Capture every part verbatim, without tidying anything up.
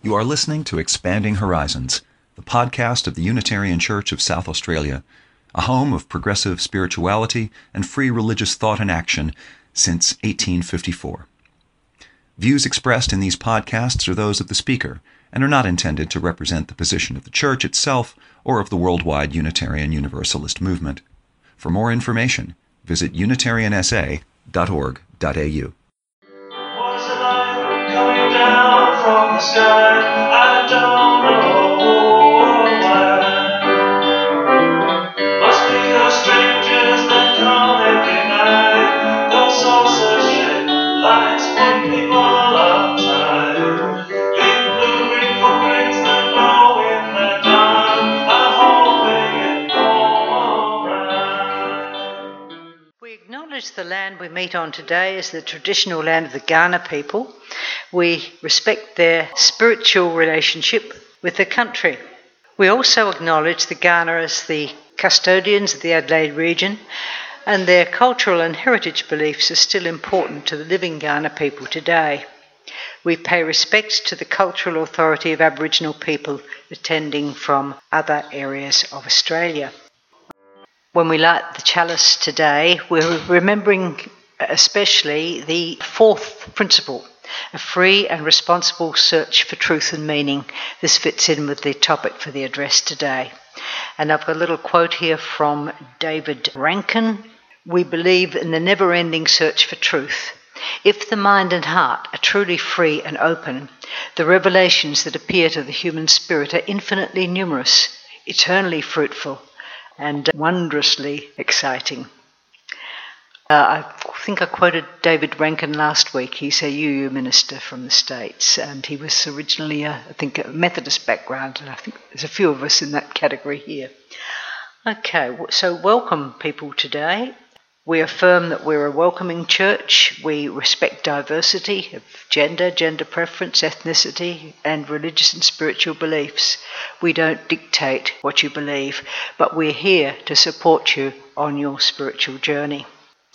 You are listening to Expanding Horizons, the podcast of the Unitarian Church of South Australia, a home of progressive spirituality and free religious thought and action since eighteen fifty-four. Views expressed in these podcasts are those of the speaker and are not intended to represent the position of the Church itself or of the worldwide Unitarian Universalist movement. For more information, visit unitarian s a dot org dot a u. Was a light coming down from the sky? I don't know why. Must be those strangers that come every night. Those saucer shaped lights put people uptight. Leave blue green footprints that glow in the dark. I hope they get home alright. We acknowledge the land we meet on today as the traditional land of the Kaurna people. We respect their spiritual relationship with the country. We also acknowledge the Kaurna as the custodians of the Adelaide region, and their cultural and heritage beliefs are still important to the living Kaurna people today. We pay respect to the cultural authority of Aboriginal people attending from other areas of Australia. When we light the chalice today, we're remembering especially the fourth principle, a free and responsible search for truth and meaning. This fits in with the topic for the address today. And I've got a little quote here from David Rankin. We believe in the never-ending search for truth. If the mind and heart are truly free and open, the revelations that appear to the human spirit are infinitely numerous, eternally fruitful, and wondrously exciting. Uh, I think I quoted David Rankin last week. He's a U U minister from the States, and he was originally, a, I think, a Methodist background, and I think there's a few of us in that category here. Okay, so welcome people today. We affirm that we're a welcoming church. We respect diversity of gender, gender preference, ethnicity, and religious and spiritual beliefs. We don't dictate what you believe, but we're here to support you on your spiritual journey.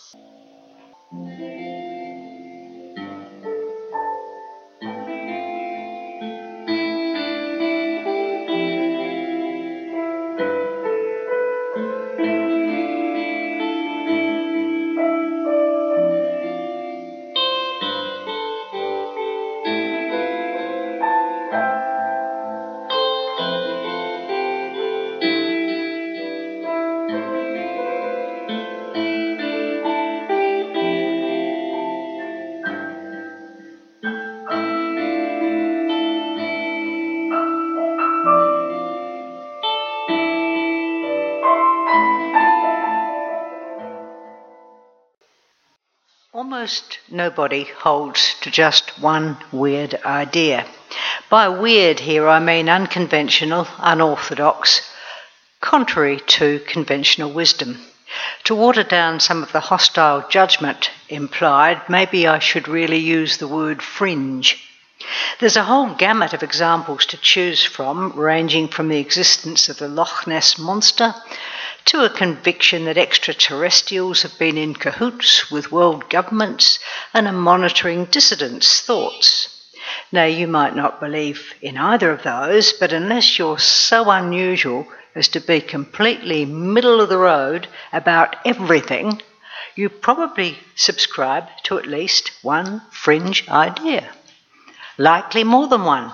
Almost nobody holds to just one weird idea. By weird here I mean unconventional, unorthodox, contrary to conventional wisdom. To water down some of the hostile judgment implied, maybe I should really use the word fringe. There's a whole gamut of examples to choose from, ranging from the existence of the Loch Ness Monster to a conviction that extraterrestrials have been in cahoots with world governments and are monitoring dissidents' thoughts. Now, you might not believe in either of those, but unless you're so unusual as to be completely middle of the road about everything, you probably subscribe to at least one fringe idea. Likely more than one.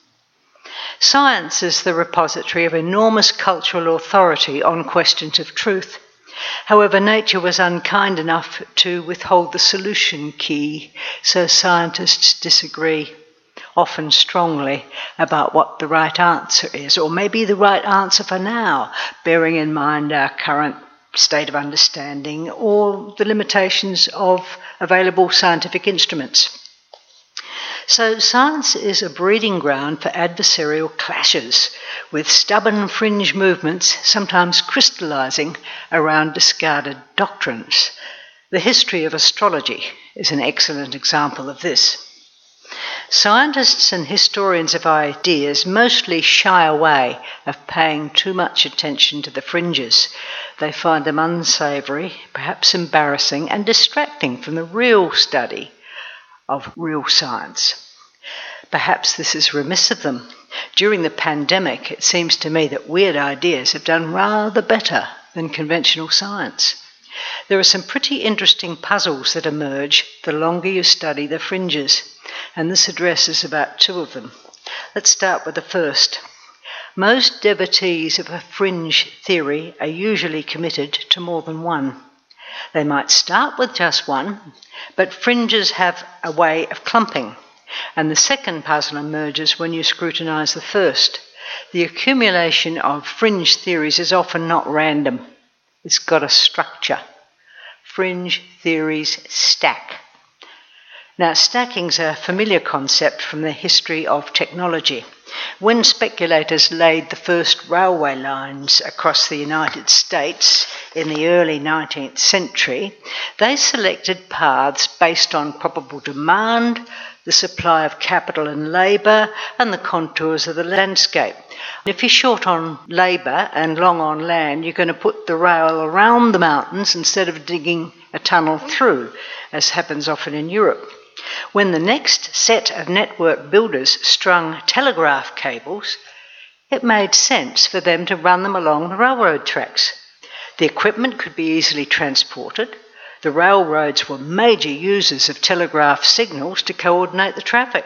Science is the repository of enormous cultural authority on questions of truth. However, nature was unkind enough to withhold the solution key, so scientists disagree, often strongly, about what the right answer is, or maybe the right answer for now, bearing in mind our current state of understanding or the limitations of available scientific instruments. So science is a breeding ground for adversarial clashes, with stubborn fringe movements sometimes crystallising around discarded doctrines. The history of astrology is an excellent example of this. Scientists and historians of ideas mostly shy away of paying too much attention to the fringes. They find them unsavoury, perhaps embarrassing, and distracting from the real study of real science. Perhaps this is remiss of them. During the pandemic, it seems to me that weird ideas have done rather better than conventional science. There are some pretty interesting puzzles that emerge the longer you study the fringes, and this addresses about two of them. Let's start with the first. Most devotees of a fringe theory are usually committed to more than one. They might start with just one, but fringes have a way of clumping, and the second puzzle emerges when you scrutinise the first. The accumulation of fringe theories is often not random. It's got a structure. Fringe theories stack. Now, stacking's a familiar concept from the history of technology. When speculators laid the first railway lines across the United States in the early nineteenth century, they selected paths based on probable demand, the supply of capital and labour, and the contours of the landscape. If you're short on labour and long on land, you're going to put the rail around the mountains instead of digging a tunnel through, as happens often in Europe. When the next set of network builders strung telegraph cables, it made sense for them to run them along the railroad tracks. The equipment could be easily transported. The railroads were major users of telegraph signals to coordinate the traffic.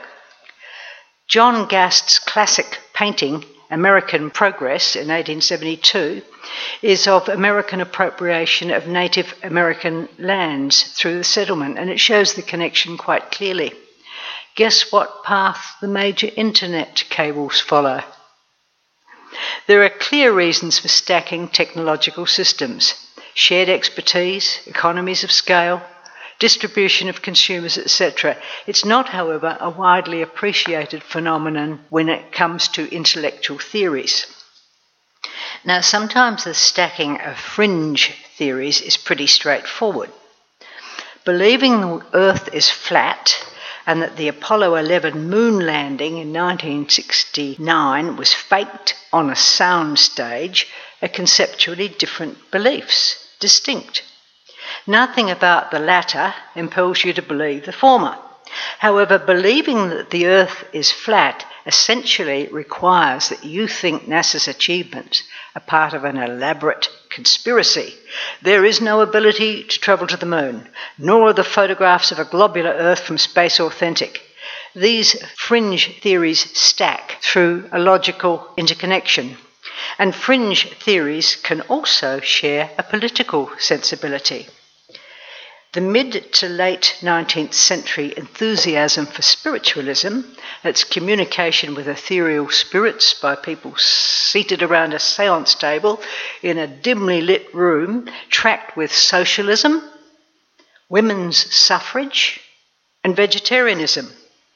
John Gast's classic painting, American Progress, in eighteen seventy-two, is of American appropriation of Native American lands through the settlement, and it shows the connection quite clearly. Guess what path the major internet cables follow? There are clear reasons for stacking technological systems: shared expertise, economies of scale, distribution of consumers, et cetera. It's not, however, a widely appreciated phenomenon when it comes to intellectual theories. Now, sometimes the stacking of fringe theories is pretty straightforward. Believing the Earth is flat and that the Apollo eleven moon landing in nineteen sixty-nine was faked on a sound stage are conceptually different beliefs, distinct. Nothing about the latter impels you to believe the former. However, believing that the Earth is flat essentially requires that you think NASA's achievements are part of an elaborate conspiracy. There is no ability to travel to the moon, nor are the photographs of a globular Earth from space authentic. These fringe theories stack through a logical interconnection. And fringe theories can also share a political sensibility. The mid to late nineteenth century enthusiasm for spiritualism, that's communication with ethereal spirits by people seated around a seance table in a dimly lit room, tracked with socialism, women's suffrage, and vegetarianism.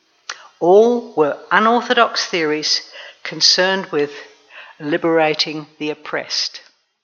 All were unorthodox theories concerned with liberating the oppressed.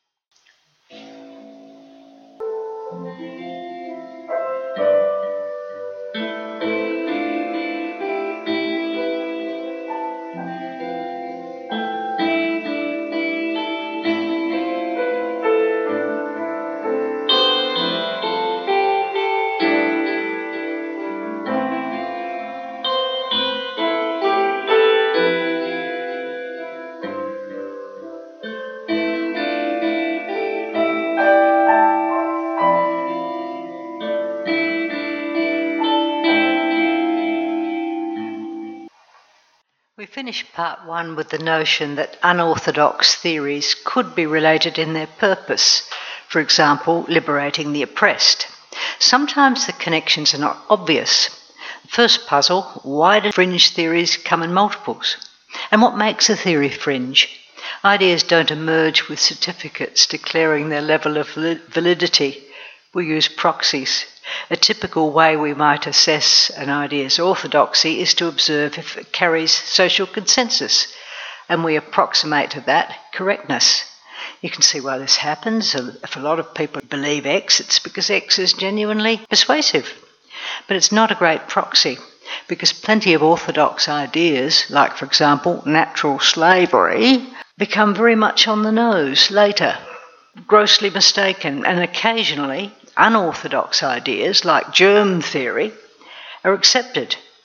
We finished part one with the notion that unorthodox theories could be related in their purpose, for example, liberating the oppressed. Sometimes the connections are not obvious. The first puzzle, why do fringe theories come in multiples? And what makes a theory fringe? Ideas don't emerge with certificates declaring their level of validity. We use proxies. A typical way we might assess an idea's orthodoxy is to observe if it carries social consensus, and we approximate to that correctness. You can see why this happens. If a lot of people believe X, it's because X is genuinely persuasive. But it's not a great proxy, because plenty of orthodox ideas, like, for example, natural slavery, become very much on the nose later, grossly mistaken, and occasionally unorthodox ideas like germ theory are accepted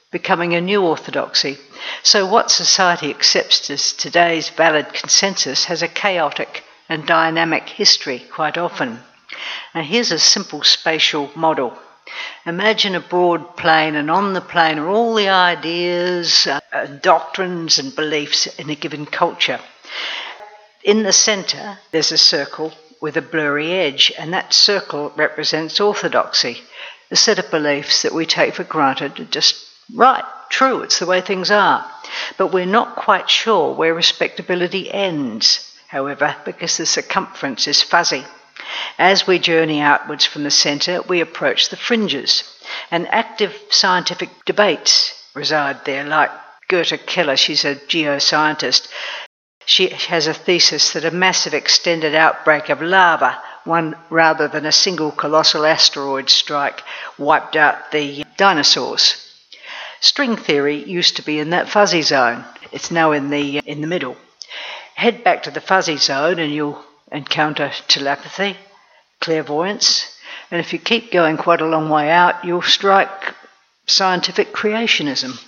becoming a new orthodoxy. So what society accepts as today's valid consensus has a chaotic and dynamic history quite often. And here's a simple spatial model. Imagine a broad plain, and on the plain are all the ideas, uh, doctrines and beliefs in a given culture. In the centre, there's a circle with a blurry edge, and that circle represents orthodoxy, a set of beliefs that we take for granted are just right, true, it's the way things are. But we're not quite sure where respectability ends, however, because the circumference is fuzzy. As we journey outwards from the centre, we approach the fringes, and active scientific debates reside there, like Gerta Keller. She's a geoscientist. She has a thesis that a massive extended outbreak of lava, one rather than a single colossal asteroid strike, wiped out the dinosaurs. String theory used to be in that fuzzy zone. It's now in the in the middle. Head back to the fuzzy zone and you'll encounter telepathy, clairvoyance, and if you keep going quite a long way out, you'll strike scientific creationism.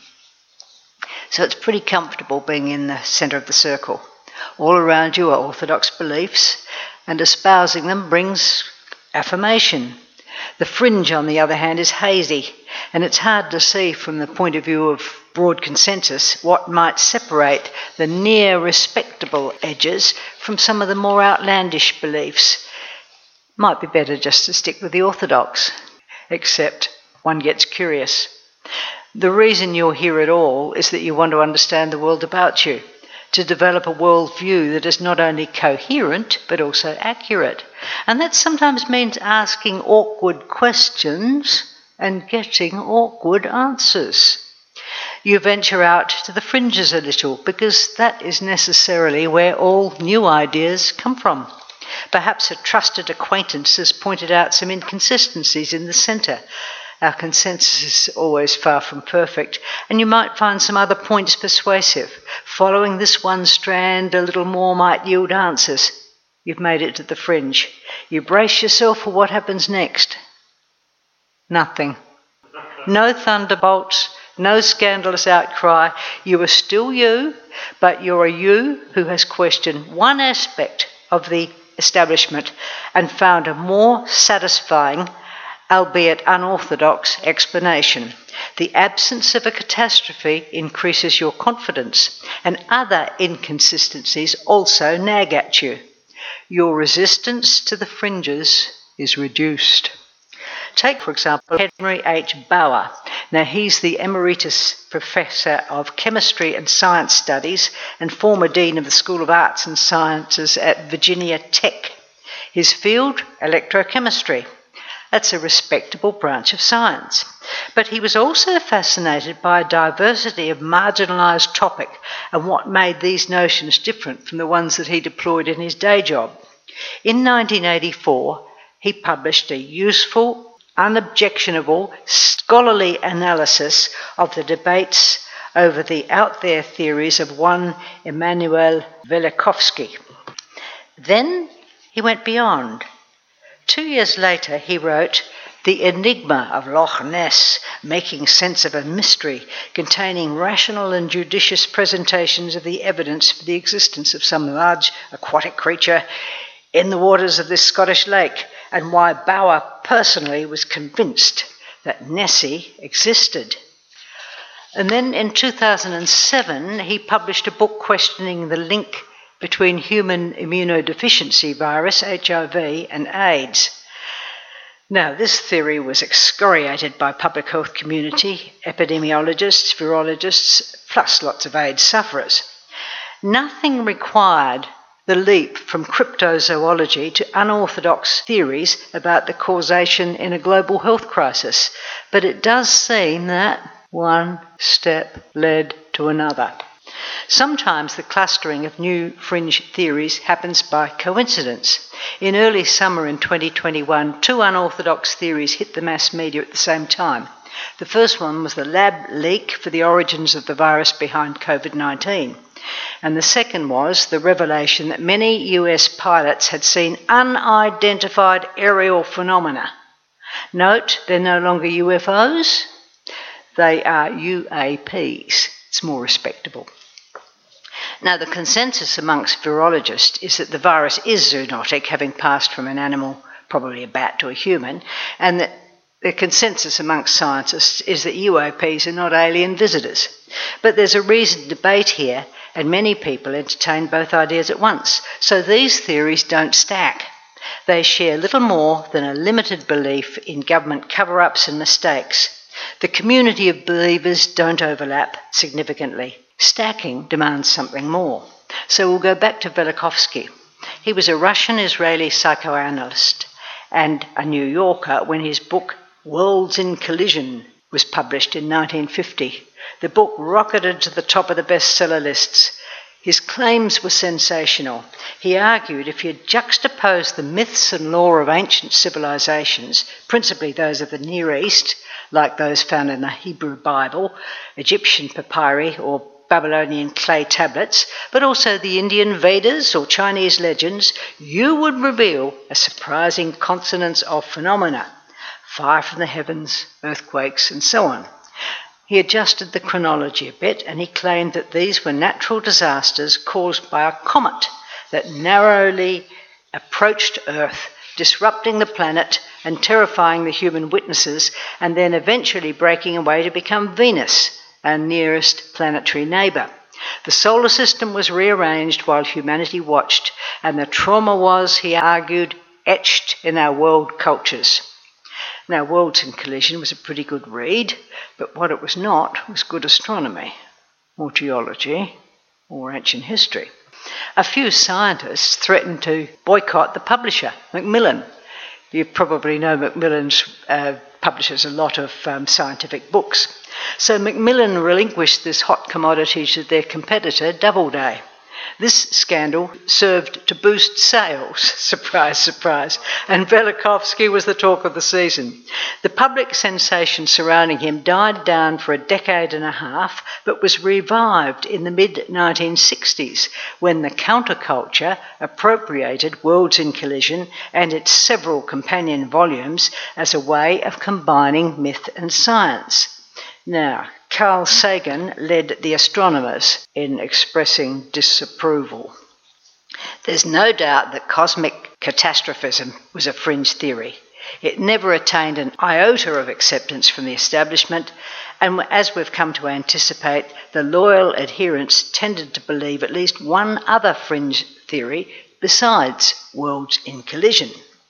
So it's pretty comfortable being in the centre of the circle. All around you are orthodox beliefs, and espousing them brings affirmation. The fringe, on the other hand, is hazy, and it's hard to see from the point of view of broad consensus what might separate the near respectable edges from some of the more outlandish beliefs. Might be better just to stick with the orthodox, except one gets curious. The reason you're here at all is that you want to understand the world about you, to develop a worldview that is not only coherent but also accurate. And that sometimes means asking awkward questions and getting awkward answers. You venture out to the fringes a little, because that is necessarily where all new ideas come from. Perhaps a trusted acquaintance has pointed out some inconsistencies in the centre. Our consensus is always far from perfect, and you might find some other points persuasive. Following this one strand a little more might yield answers. You've made it to the fringe. You brace yourself for what happens next. Nothing. No thunderbolts, no scandalous outcry. You are still you, but you're a you who has questioned one aspect of the establishment and found a more satisfying, albeit unorthodox, explanation. The absence of a catastrophe increases your confidence, and other inconsistencies also nag at you. Your resistance to the fringes is reduced. Take, for example, Henry H. Bauer. Now, he's the Emeritus Professor of Chemistry and Science Studies and former Dean of the School of Arts and Sciences at Virginia Tech. His field, electrochemistry. That's a respectable branch of science. But he was also fascinated by a diversity of marginalised topic and what made these notions different from the ones that he deployed in his day job. In nineteen eighty-four, he published a useful, unobjectionable, scholarly analysis of the debates over the out-there theories of one Immanuel Velikovsky. Then he went beyond. Two years later, he wrote The Enigma of Loch Ness, making sense of a mystery containing rational and judicious presentations of the evidence for the existence of some large aquatic creature in the waters of this Scottish lake, and why Bauer personally was convinced that Nessie existed. And then in two thousand seven, he published a book questioning the link between human immunodeficiency virus, H I V, and AIDS. Now, this theory was excoriated by public health community, epidemiologists, virologists, plus lots of AIDS sufferers. Nothing required the leap from cryptozoology to unorthodox theories about the causation in a global health crisis, but it does seem that one step led to another. Sometimes the clustering of new fringe theories happens by coincidence. In early summer in twenty twenty-one, two unorthodox theories hit the mass media at the same time. The first one was the lab leak for the origins of the virus behind COVID nineteen. And the second was the revelation that many U S pilots had seen unidentified aerial phenomena. Note, they're no longer U F Os. They are U A Ps. It's more respectable. Now, the consensus amongst virologists is that the virus is zoonotic, having passed from an animal, probably a bat, to a human, and that the consensus amongst scientists is that U A Ps are not alien visitors. But there's a reasoned debate here, and many people entertain both ideas at once. So these theories don't stack. They share little more than a limited belief in government cover-ups and mistakes. The community of believers don't overlap significantly. Stacking demands something more. So we'll go back to Velikovsky. He was a Russian-Israeli psychoanalyst and a New Yorker when his book Worlds in Collision was published in nineteen fifty. The book rocketed to the top of the bestseller lists. His claims were sensational. He argued if you juxtapose the myths and lore of ancient civilizations, principally those of the Near East, like those found in the Hebrew Bible, Egyptian papyri, or Babylonian clay tablets, but also the Indian Vedas or Chinese legends, you would reveal a surprising consonance of phenomena. Fire from the heavens, earthquakes, and so on. He adjusted the chronology a bit, and he claimed that these were natural disasters caused by a comet that narrowly approached Earth, disrupting the planet and terrifying the human witnesses, and then eventually breaking away to become Venus, our nearest planetary neighbour. The solar system was rearranged while humanity watched, and the trauma was, he argued, etched in our world cultures. Now, Worlds in Collision was a pretty good read, but what it was not was good astronomy, or geology, or ancient history. A few scientists threatened to boycott the publisher, Macmillan. You probably know Macmillan's uh, publishes a lot of um, scientific books. So Macmillan relinquished this hot commodity to their competitor, Doubleday. This scandal served to boost sales, surprise, surprise, and Velikovsky was the talk of the season. The public sensation surrounding him died down for a decade and a half, but was revived in the mid nineteen sixties, when the counterculture appropriated Worlds in Collision and its several companion volumes as a way of combining myth and science. Now, Carl Sagan led the astronomers in expressing disapproval. There's no doubt that cosmic catastrophism was a fringe theory. It never attained an iota of acceptance from the establishment, and as we've come to anticipate, the loyal adherents tended to believe at least one other fringe theory besides Worlds in Collision.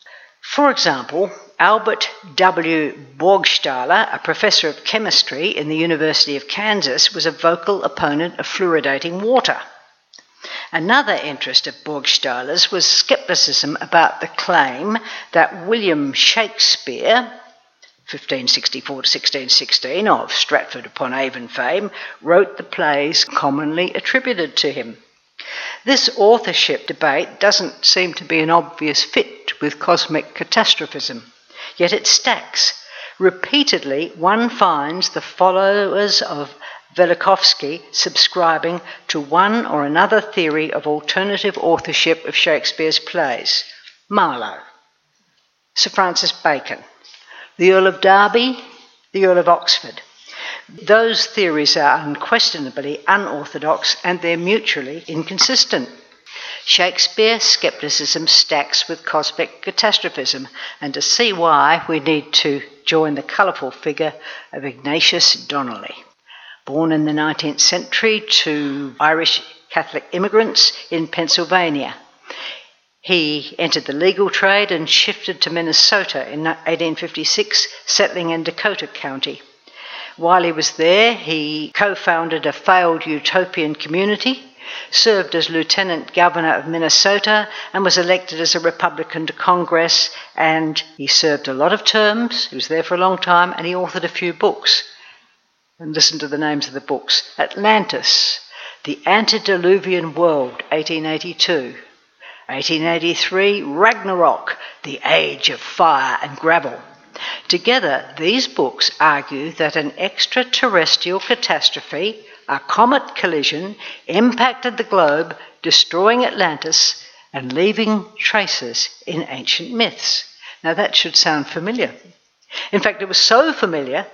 For example, Albert W. Borgstahler, a professor of chemistry in the University of Kansas, was a vocal opponent of fluoridating water. Another interest of Borgstahler's was scepticism about the claim that William Shakespeare, fifteen sixty-four to sixteen sixteen, of Stratford-upon-Avon fame, wrote the plays commonly attributed to him. This authorship debate doesn't seem to be an obvious fit with cosmic catastrophism, yet it stacks. Repeatedly, one finds the followers of Velikovsky subscribing to one or another theory of alternative authorship of Shakespeare's plays. Marlowe, Sir Francis Bacon, the Earl of Derby, the Earl of Oxford. Those theories are unquestionably unorthodox and they're mutually inconsistent. Shakespeare scepticism stacks with cosmic catastrophism, and to see why we need to join the colourful figure of Ignatius Donnelly. Born in the nineteenth century to Irish Catholic immigrants in Pennsylvania, he entered the legal trade and shifted to Minnesota in eighteen fifty-six, settling in Dakota County. While he was there, he co-founded a failed utopian community, served as Lieutenant Governor of Minnesota, and was elected as a Republican to Congress, and he served a lot of terms. He was there for a long time, and he authored a few books. And listen to the names of the books. Atlantis, The Antediluvian World, eighteen eighty-two. eighteen eighty-three, Ragnarok, The Age of Fire and Gravel. Together, these books argue that an extraterrestrial catastrophe, a comet collision, impacted the globe, destroying Atlantis and leaving traces in ancient myths. Now that should sound familiar. In fact, it was so familiar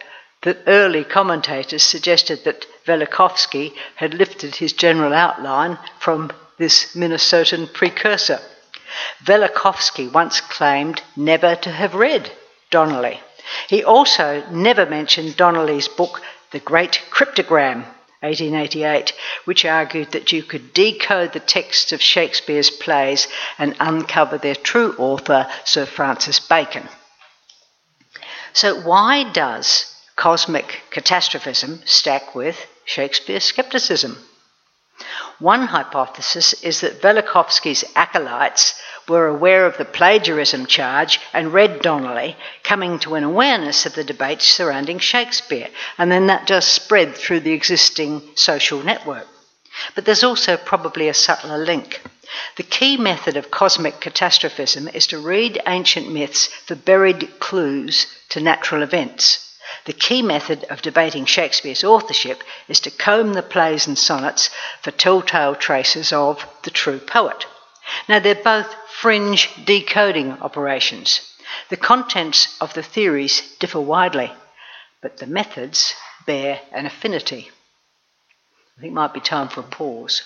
that early commentators suggested that Velikovsky had lifted his general outline from this Minnesotan precursor. Velikovsky once claimed never to have read Donnelly. He also never mentioned Donnelly's book, The Great Cryptogram, eighteen eighty-eight, which argued that you could decode the texts of Shakespeare's plays and uncover their true author, Sir Francis Bacon. So why does cosmic catastrophism stack with Shakespeare skepticism? One hypothesis is that Velikovsky's acolytes were aware of the plagiarism charge and read Donnelly, coming to an awareness of the debates surrounding Shakespeare, and then that just spread through the existing social network. But there's also probably a subtler link. The key method of cosmic catastrophism is to read ancient myths for buried clues to natural events. The key method of debating Shakespeare's authorship is to comb the plays and sonnets for telltale traces of the true poet. Now, they're both fringe decoding operations. The contents of the theories differ widely, but the methods bear an affinity. I think it might be time for a pause.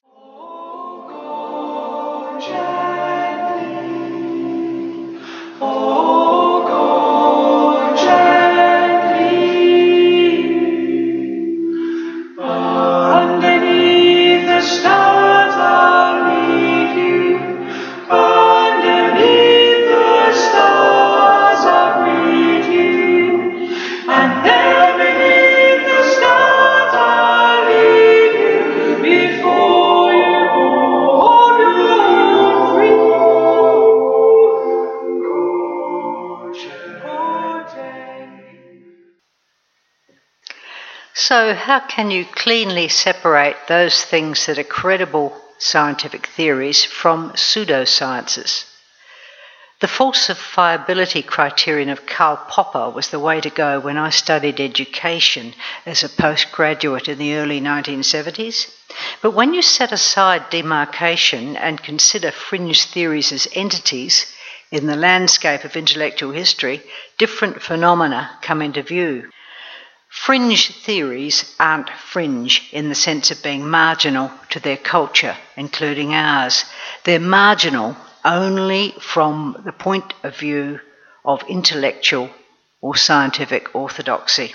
So how can you cleanly separate those things that are credible scientific theories from pseudosciences? The falsifiability criterion of Karl Popper was the way to go when I studied education as a postgraduate in the early nineteen seventies. But when you set aside demarcation and consider fringe theories as entities in the landscape of intellectual history, different phenomena come into view. Fringe theories aren't fringe in the sense of being marginal to their culture, including ours. They're marginal only from the point of view of intellectual or scientific orthodoxy.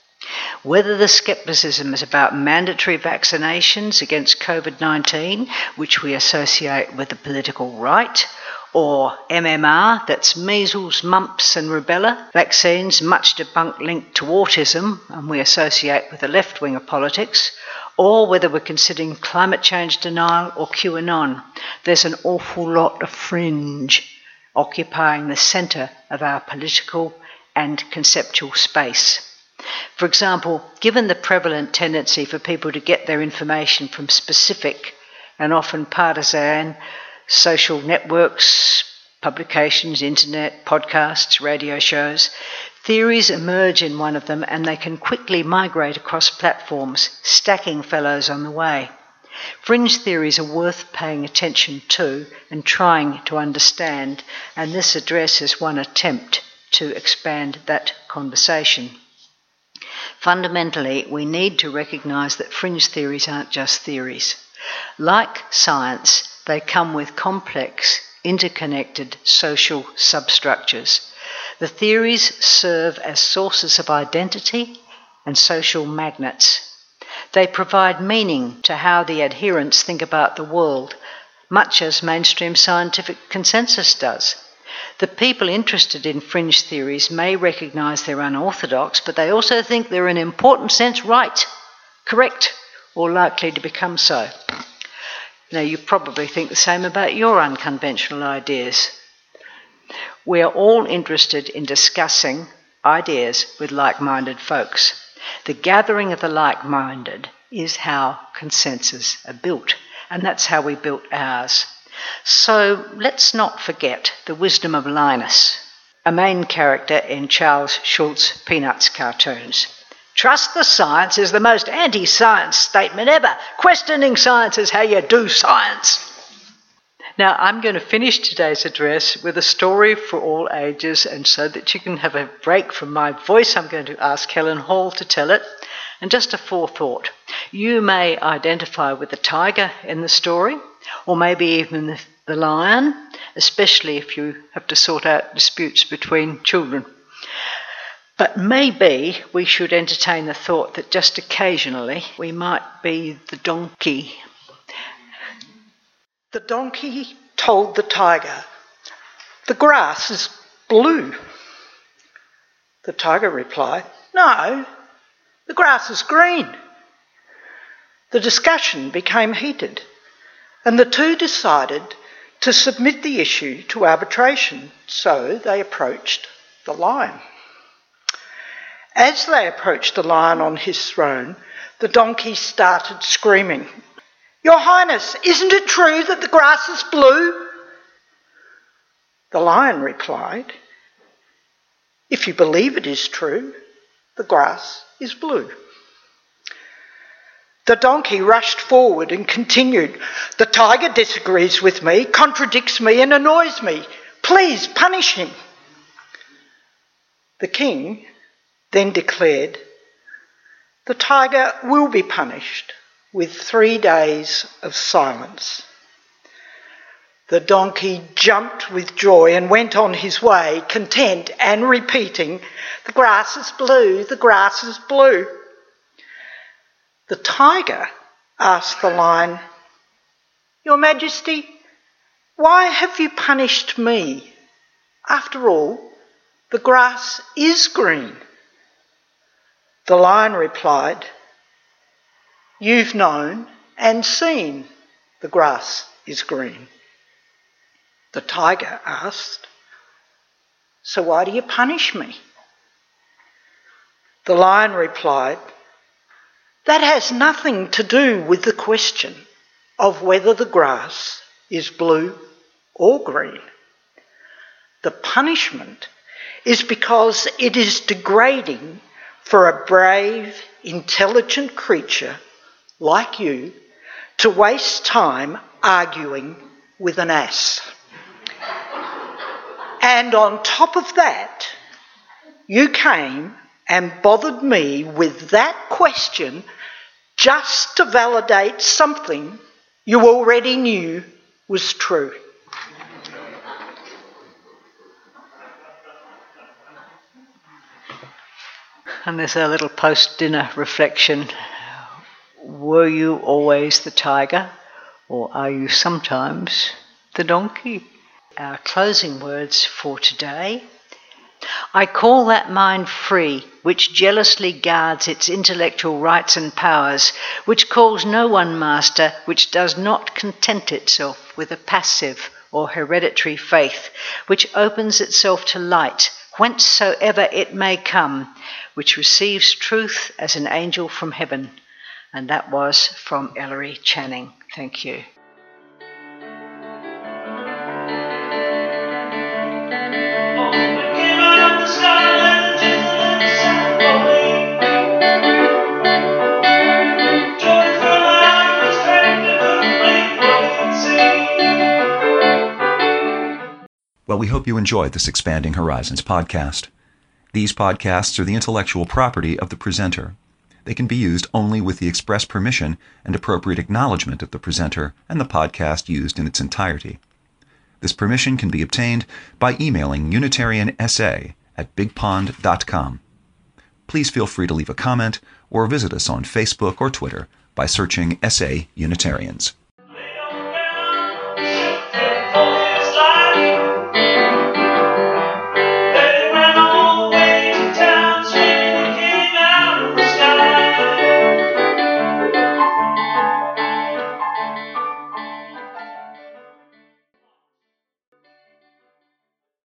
Whether the scepticism is about mandatory vaccinations against covid nineteen, which we associate with the political right, or M M R, that's measles, mumps and rubella vaccines, much debunked linked to autism, and we associate with the left wing of politics, or whether we're considering climate change denial or QAnon. There's an awful lot of fringe occupying the centre of our political and conceptual space. For example, given the prevalent tendency for people to get their information from specific and often partisan social networks, publications, internet, podcasts, radio shows, theories emerge in one of them and they can quickly migrate across platforms, stacking fellows on the way. Fringe theories are worth paying attention to and trying to understand, and this address is one attempt to expand that conversation. Fundamentally, we need to recognise that fringe theories aren't just theories. Like science, they come with complex, interconnected social substructures. The theories serve as sources of identity and social magnets. They provide meaning to how the adherents think about the world, much as mainstream scientific consensus does. The people interested in fringe theories may recognise they're unorthodox, but they also think they're in an important sense right, correct, or likely to become so. Now, you probably think the same about your unconventional ideas. We are all interested in discussing ideas with like-minded folks. The gathering of the like-minded is how consensus are built, and that's how we built ours. So let's not forget the wisdom of Linus, a main character in Charles Schulz Peanuts cartoons. Trust the science is the most anti-science statement ever. Questioning science is how you do science. Now, I'm going to finish today's address with a story for all ages, and so that you can have a break from my voice, I'm going to ask Helen Hall to tell it. And just a forethought, you may identify with the tiger in the story, or maybe even the, the lion, especially if you have to sort out disputes between children. But maybe we should entertain the thought that just occasionally we might be the donkey. The donkey told the tiger, "The grass is blue." The tiger replied, "No, the grass is green." The discussion became heated, and the two decided to submit the issue to arbitration, so they approached the lion. As they approached the lion on his throne, the donkey started screaming, "Your Highness, isn't it true that the grass is blue?" The lion replied, "If you believe it is true, the grass is blue." The donkey rushed forward and continued, "The tiger disagrees with me, contradicts me and annoys me. Please punish him." The king then declared, "The tiger will be punished with three days of silence." The donkey jumped with joy and went on his way, content and repeating, "The grass is blue, the grass is blue." The tiger asked the lion, "Your Majesty, why have you punished me? After all, the grass is green." The lion replied, "You've known and seen the grass is green." The tiger asked, "So why do you punish me?" The lion replied, "That has nothing to do with the question of whether the grass is blue or green. The punishment is because it is degrading for a brave, intelligent creature like you to waste time arguing with an ass. And on top of that, you came and bothered me with that question just to validate something you already knew was true." And there's a little post-dinner reflection. Were you always the tiger, or are you sometimes the donkey? Our closing words for today. I call that mind free, which jealously guards its intellectual rights and powers, which calls no one master, which does not content itself with a passive or hereditary faith, which opens itself to light, whencesoever it may come, which receives truth as an angel from heaven. And that was from Ellery Channing. Thank you. Well, we hope you enjoyed this Expanding Horizons podcast. These podcasts are the intellectual property of the presenter. They can be used only with the express permission and appropriate acknowledgement of the presenter and the podcast used in its entirety. This permission can be obtained by emailing Unitarian S A at big pond dot com. Please feel free to leave a comment or visit us on Facebook or Twitter by searching S A Unitarians.